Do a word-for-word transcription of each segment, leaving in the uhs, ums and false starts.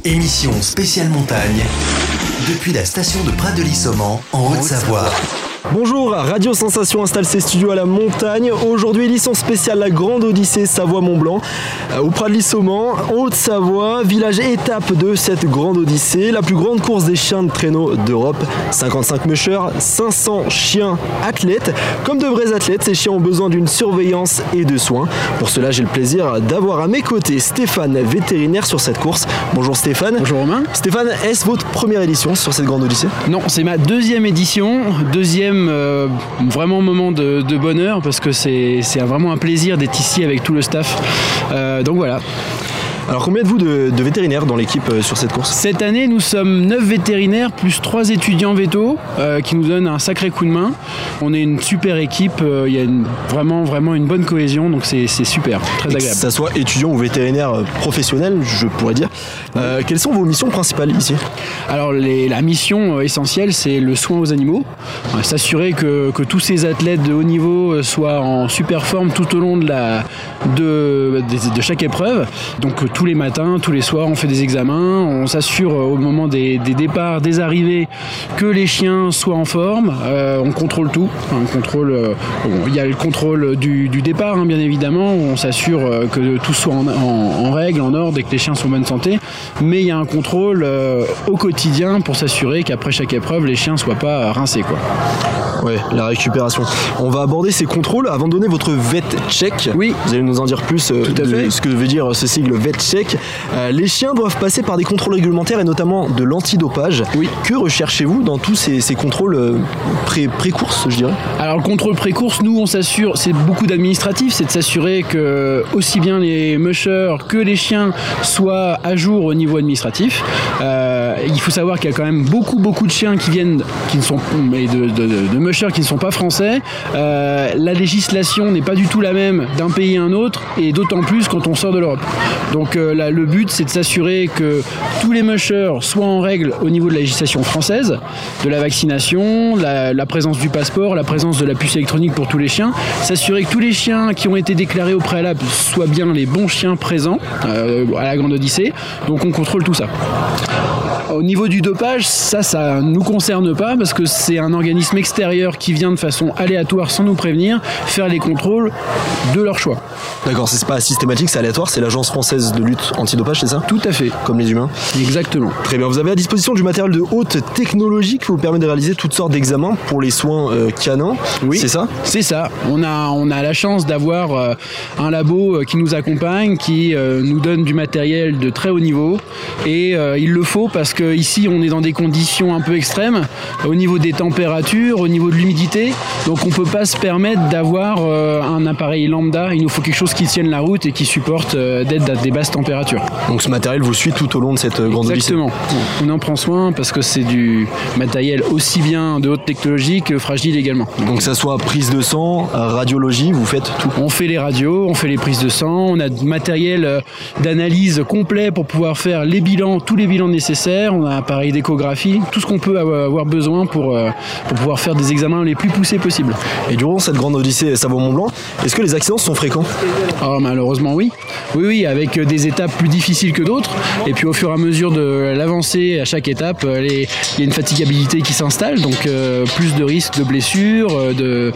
Émission spéciale montagne, depuis la station de Prat-de-Lys-Saumon, en Haute-Savoie. Bonjour, Radio Sensation installe ses studios à la montagne. Aujourd'hui, édition spéciale La Grande Odyssée Savoie-Mont-Blanc, au Prat-de-Lys-Saumon, en Haute-Savoie, village étape de cette Grande Odyssée, la plus grande course des chiens de traîneau d'Europe. cinquante-cinq mushers, cinq cents chiens athlètes. Comme de vrais athlètes, ces chiens ont besoin d'une surveillance et de soins. Pour cela, j'ai le plaisir d'avoir à mes côtés Stéphane, vétérinaire sur cette course. Bonjour Stéphane. Bonjour Romain. Stéphane, est-ce votre première édition sur cette Grande Odyssée ? Non, c'est ma deuxième édition, deuxième Euh, vraiment moment de, de bonheur parce que c'est, c'est vraiment un plaisir d'être ici avec tout le staff. Euh, donc voilà. Alors combien êtes-vous de, de vétérinaires dans l'équipe euh, sur cette course ? Cette année, nous sommes neuf vétérinaires plus trois étudiants vétos euh, qui nous donnent un sacré coup de main. On est une super équipe, il euh, y a une, vraiment, vraiment une bonne cohésion, donc c'est, c'est super, très agréable. Que ça soit étudiant ou vétérinaire professionnel, je pourrais dire. Euh, quelles sont vos missions principales ici ? Alors les, la mission essentielle, c'est le soin aux animaux. Euh, s'assurer que, que tous ces athlètes de haut niveau soient en super forme tout au long de, la, de, de, de chaque épreuve. Donc tous les matins, tous les soirs, on fait des examens, on s'assure au moment des, des départs, des arrivées, que les chiens soient en forme, euh, on contrôle tout, on contrôle, euh, bon, il y a le contrôle du, du départ, hein, bien évidemment, on s'assure euh, que tout soit en, en, en règle, en ordre et que les chiens sont en bonne santé, mais il y a un contrôle euh, au quotidien pour s'assurer qu'après chaque épreuve, les chiens ne soient pas rincés, quoi. Ouais, la récupération. On va aborder ces contrôles avant de donner votre vet check. Oui. Vous allez nous en dire plus euh, Tout à de fait. ce que veut dire ce sigle vet check. Euh, les chiens doivent passer par des contrôles réglementaires et notamment de l'antidopage. Oui. Que recherchez-vous dans tous ces, ces contrôles euh, pré, pré-course, je dirais ? Alors le contrôle pré-course, nous on s'assure, c'est beaucoup d'administratif, c'est de s'assurer que aussi bien les mushers que les chiens soient à jour au niveau administratif. Euh, il faut savoir qu'il y a quand même beaucoup beaucoup de chiens qui viennent, qui ne sont mais de, de, de, de mushers qui ne sont pas français. Euh, la législation n'est pas du tout la même d'un pays à un autre et d'autant plus quand on sort de l'Europe. Donc euh, là, le but c'est de s'assurer que tous les mushers soient en règle au niveau de la législation française, de la vaccination, la, la présence du passeport, la présence de la puce électronique pour tous les chiens, s'assurer que tous les chiens qui ont été déclarés au préalable soient bien les bons chiens présents euh, à la Grande Odyssée. Donc on contrôle tout ça. Au niveau du dopage, ça, ça nous concerne pas parce que c'est un organisme extérieur qui vient de façon aléatoire sans nous prévenir faire les contrôles de leur choix. D'accord, c'est pas systématique, c'est aléatoire, c'est l'Agence française de lutte antidopage, c'est ça ? Tout à fait. Comme les humains ? Exactement. Très bien, vous avez à disposition du matériel de haute technologie qui vous permet de réaliser toutes sortes d'examens pour les soins euh, canins, oui, c'est ça ? C'est ça. On a, on a la chance d'avoir euh, un labo qui nous accompagne, qui euh, nous donne du matériel de très haut niveau et euh, il le faut parce que ici on est dans des conditions un peu extrêmes au niveau des températures, au niveau de l'humidité, donc on peut pas se permettre d'avoir euh, un appareil lambda, il nous faut quelque chose qui tienne la route et qui supporte euh, d'être à des basses températures. Donc ce matériel vous suit tout au long de cette Grande Odyssée ? Exactement. On en prend soin parce que c'est du matériel aussi bien de haute technologie que fragile également. Donc que ça soit prise de sang, radiologie, vous faites tout ? On fait les radios, on fait les prises de sang, on a du matériel d'analyse complet pour pouvoir faire les bilans, tous les bilans nécessaires, on a un appareil d'échographie, tout ce qu'on peut avoir besoin pour, pour pouvoir faire des examens les plus poussés possibles. Et durant cette Grande Odyssée Savoie-Mont-Blanc, est-ce que les accidents sont fréquents ? Oh, malheureusement oui. Oui, oui, avec des étapes plus difficiles que d'autres. Et puis au fur et à mesure de l'avancée à chaque étape, les... il y a une fatigabilité qui s'installe, donc euh, plus de risques de blessures, de,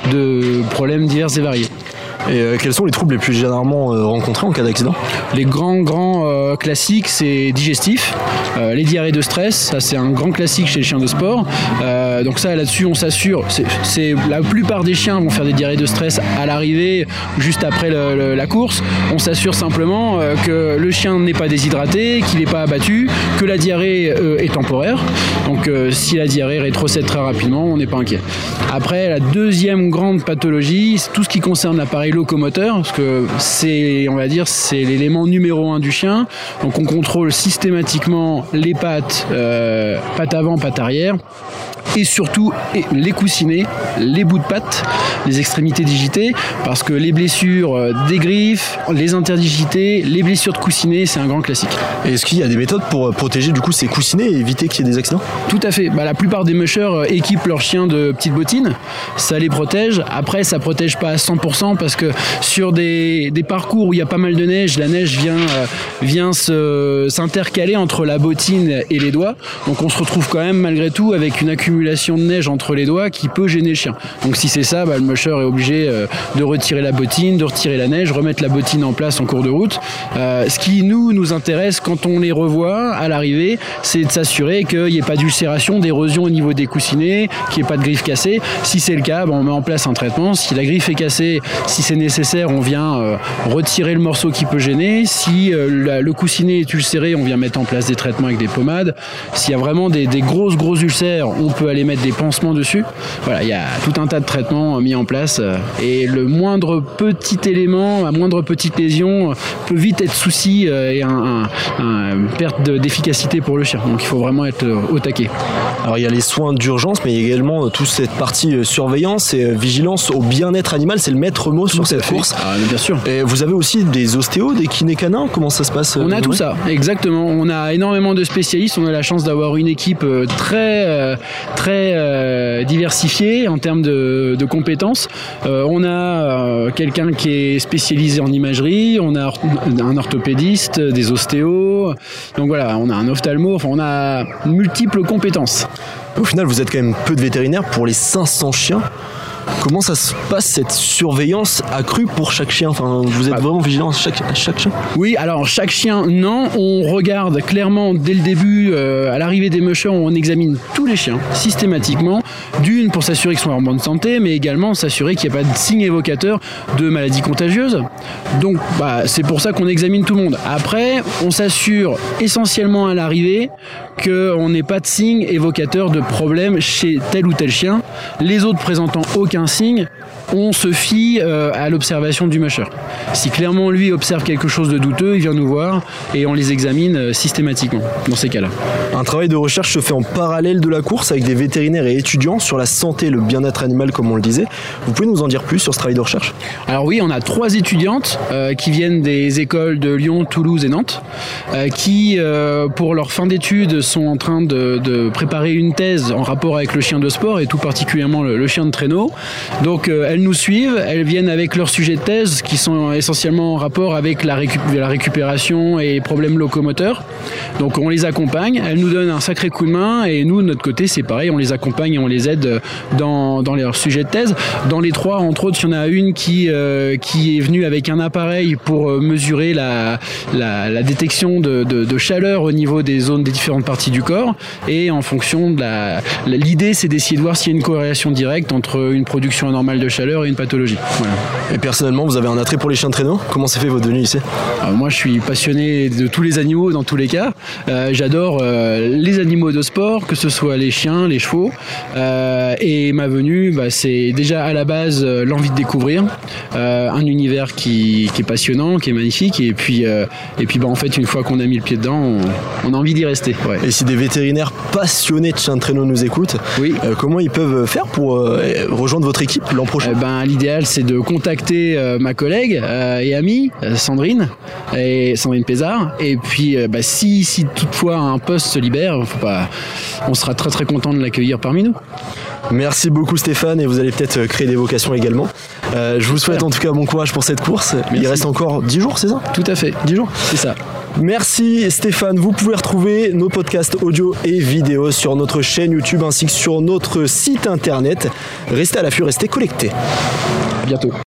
de problèmes divers et variés. Et euh, quels sont les troubles les plus généralement euh, rencontrés en cas d'accident ? Les grands, grands euh, classiques, c'est digestif. Euh, les diarrhées de stress, ça c'est un grand classique chez les chiens de sport. Euh, donc ça, là-dessus, on s'assure. C'est, c'est, la plupart des chiens vont faire des diarrhées de stress à l'arrivée, juste après le, le, la course. On s'assure simplement euh, que le chien n'est pas déshydraté, qu'il n'est pas abattu, que la diarrhée euh, est temporaire. Donc euh, si la diarrhée rétrocède très rapidement, on n'est pas inquiet. Après, la deuxième grande pathologie, c'est tout ce qui concerne l'appareil locomoteur, parce que c'est, on va dire, c'est l'élément numéro un du chien. Donc on contrôle systématiquement les pattes, euh, pattes avant, pattes arrière. et surtout et les coussinets, les bouts de pattes, les extrémités digitées, parce que les blessures des griffes, les interdigités, les blessures de coussinets, c'est un grand classique. Et est-ce qu'il y a des méthodes pour protéger du coup ces coussinets et éviter qu'il y ait des accidents? Tout à fait. Bah, la plupart des mushers équipent leurs chiens de petites bottines. Ça les protège. Après, ça protège pas à cent pour cent parce que sur des, des parcours où il y a pas mal de neige, la neige vient, euh, vient se, s'intercaler entre la bottine et les doigts. Donc on se retrouve quand même malgré tout avec une accumulation de neige entre les doigts qui peut gêner le chien. Donc si c'est ça, bah, le musher est obligé euh, de retirer la bottine, de retirer la neige, remettre la bottine en place en cours de route. Euh, ce qui nous, nous intéresse quand on les revoit à l'arrivée, c'est de s'assurer qu'il n'y ait pas d'ulcération, d'érosion au niveau des coussinets, qu'il n'y ait pas de griffe cassée. Si c'est le cas, bah, on met en place un traitement. Si la griffe est cassée, si c'est nécessaire, on vient euh, retirer le morceau qui peut gêner. Si euh, la, le coussinet est ulcéré, on vient mettre en place des traitements avec des pommades. S'il y a vraiment des, des grosses grosses ulcères, on peut aller mettre des pansements dessus. Voilà, il y a tout un tas de traitements mis en place euh, et le moindre petit élément, la moindre petite lésion euh, peut vite être souci euh, et un, un, un, une perte de, d'efficacité pour le chien. Donc il faut vraiment être euh, au taquet. Alors il y a les soins d'urgence, mais il y a également toute cette partie surveillance et vigilance au bien-être animal. C'est le maître mot sur cette course. Ah, bien sûr. Et vous avez aussi des ostéos, des kinés canins. Comment ça se passe? On a tout ça, exactement. On a énormément de spécialistes. On a la chance d'avoir une équipe très très euh, diversifiée en termes de, de compétences. Euh, on a euh, quelqu'un qui est spécialisé en imagerie. On a un orthopédiste, des ostéos. Donc voilà, on a un ophtalmo. Enfin, on a multiples compétences. Au final, vous êtes quand même peu de vétérinaires pour les cinq cents chiens. Comment ça se passe, cette surveillance accrue pour chaque chien? Enfin, vous êtes ah. vraiment vigilant à chaque, à chaque chien? Oui, alors chaque chien, non. On regarde clairement dès le début, euh, à l'arrivée des mushers, on examine tous les chiens systématiquement. D'une, pour s'assurer qu'ils sont en bonne santé, mais également s'assurer qu'il n'y a pas de signes évocateurs de maladies contagieuses. Donc, bah, c'est pour ça qu'on examine tout le monde. Après, on s'assure essentiellement à l'arrivée qu'on n'ait pas de signes évocateurs de problèmes chez tel ou tel chien. Les autres présentant aucun signe, on se fie euh, à l'observation du musher. Si clairement lui observe quelque chose de douteux, il vient nous voir et on les examine euh, systématiquement dans ces cas-là. Un travail de recherche se fait en parallèle de la course avec des vétérinaires et étudiants sur la santé et le bien-être animal, comme on le disait. Vous pouvez nous en dire plus sur ce travail de recherche? Alors oui, on a trois étudiantes euh, qui viennent des écoles de Lyon, Toulouse et Nantes, euh, qui euh, pour leur fin d'études sont en train de, de préparer une thèse en rapport avec le chien de sport et tout particulièrement le, le chien de traîneau. Donc euh, elles nous suivent, elles viennent avec leurs sujets de thèse qui sont essentiellement en rapport avec la, récup- la récupération et les problèmes locomoteurs. Donc on les accompagne, elles nous donnent un sacré coup de main et nous de notre côté c'est pareil, on les accompagne et on les aide dans, dans leurs sujets de thèse. Dans les trois, entre autres, il y en a une qui, euh, qui est venue avec un appareil pour mesurer la, la, la détection de, de, de chaleur au niveau des zones des différentes parties du corps et en fonction de la... L'idée c'est d'essayer de voir s'il y a une corrélation directe entre une production anormale de chaleur et une pathologie. Voilà. Et personnellement, vous avez un attrait pour les chiens de traîneau? Comment s'est fait votre venue ici? Alors moi, je suis passionné de tous les animaux dans tous les cas. Euh, j'adore euh, les animaux de sport, que ce soit les chiens, les chevaux. Euh, et ma venue, bah, c'est déjà à la base euh, l'envie de découvrir euh, un univers qui, qui est passionnant, qui est magnifique. Et puis, euh, et puis bah, en fait, une fois qu'on a mis le pied dedans, on, on a envie d'y rester. Ouais. Et si des vétérinaires passionnés de chiens de traîneau nous écoutent, oui. euh, comment ils peuvent faire pour euh, rejoindre votre équipe l'an prochain? euh, ben, L'idéal, c'est de contacter euh, ma collègue euh, et amie, euh, Sandrine, et Sandrine Pézard. Et puis, euh, bah, si, si toutefois un poste se libère, faut pas, on sera très très content de l'accueillir parmi nous. Merci beaucoup Stéphane, et vous allez peut-être créer des vocations également. Euh, je vous souhaite en tout cas bon courage pour cette course. Merci. Il reste encore dix jours, c'est ça? Tout à fait, dix jours, c'est ça. Merci Stéphane, vous pouvez retrouver nos podcasts audio et vidéo sur notre chaîne YouTube ainsi que sur notre site internet. Restez à l'affût, restez connectés. À bientôt.